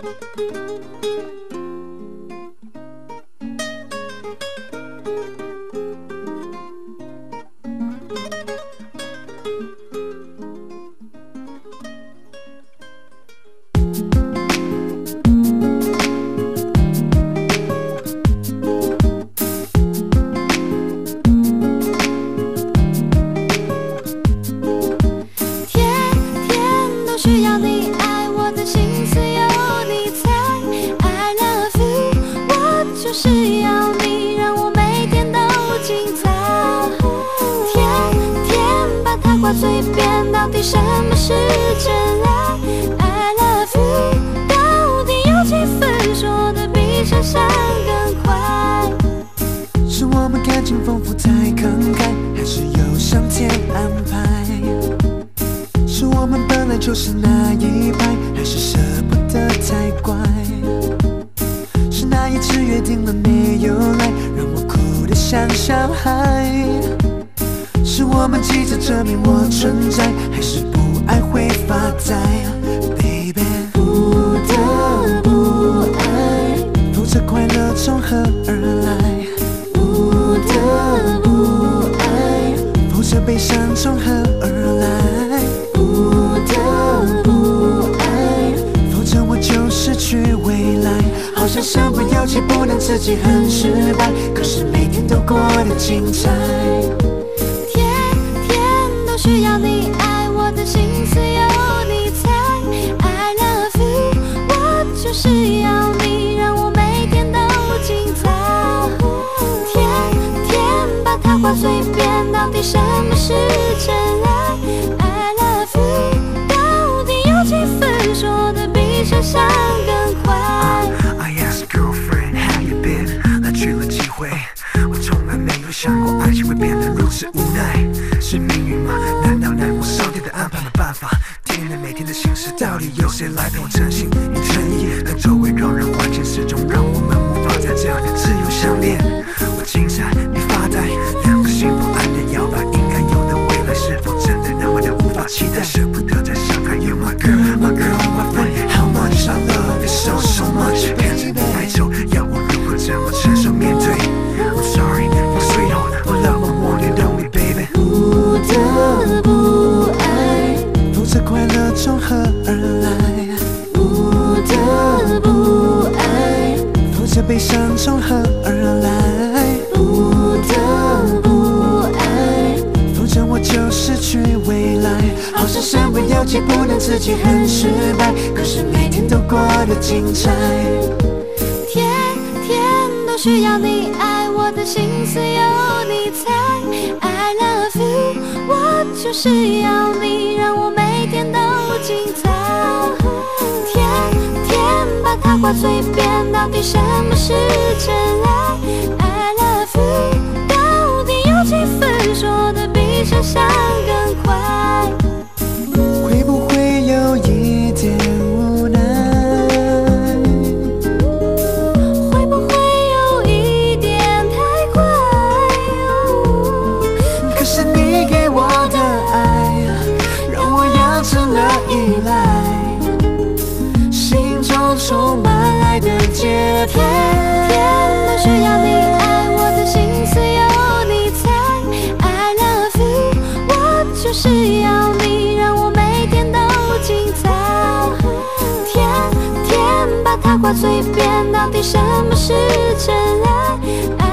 需要你爱我的心思有你猜 I love you 我就是要你让我每天都精彩天天把它挂嘴边到底什么是真爱 I love you 到底有几分说的比想象更快是我们感情丰富太慷慨还是有上天安排是我们本来就是那一派还是舍不得太乖是那一次约定了没有来让我哭得像小孩是我们急着证明我存在还是不爱会发呆 Baby 不得不爱否则快乐从何而来不得不爱否则悲伤从何而来不得不爱否则我就失去未来好像身不由己不能自己很失败可是每天都过得精彩天天都需要你爱我的心思有你猜 I love you 我就是要你让我每天都精彩天天把它挂嘴边到底什么是真爱 I love you 到底有几分说的比想象更快 I asked girlfriend how you been 来去了几回我从来没有想过爱情会变得如此无奈是命运吗难道我上天的安排的办法天天每天的心事到底由谁来陪我真心与诚意但周围让人环境始终让我们无法再这样自由相恋我精彩你发呆两个心不安的摇摆应该有的未来是否真的那么的无法期待舍不得再伤害 You my girl my girl my friend How much I love you so so much 看着你哀愁要我如何怎么承受面对 I'm sorry my sweetheart my love my one and only baby 不得不爱否则快乐从何而来不得不爱否则悲伤从何而来不得不爱否则我就失去未来好像身不由己不能自己很失败可是每天都过得精彩天天都需要你爱我的心思有你猜 I love you 我就是要你让我每天都精彩天天把它挂嘴边到底什么是真爱 I love you 到底有几分说的比想象更快会不会有一点无奈会不会有一点太快可是你给我的爱让我养成了依赖心中充满爱的节拍天都需要你爱我的心思有你猜 I love you 我就是要你让我每天都精彩天天把它挂嘴边到底什么是真爱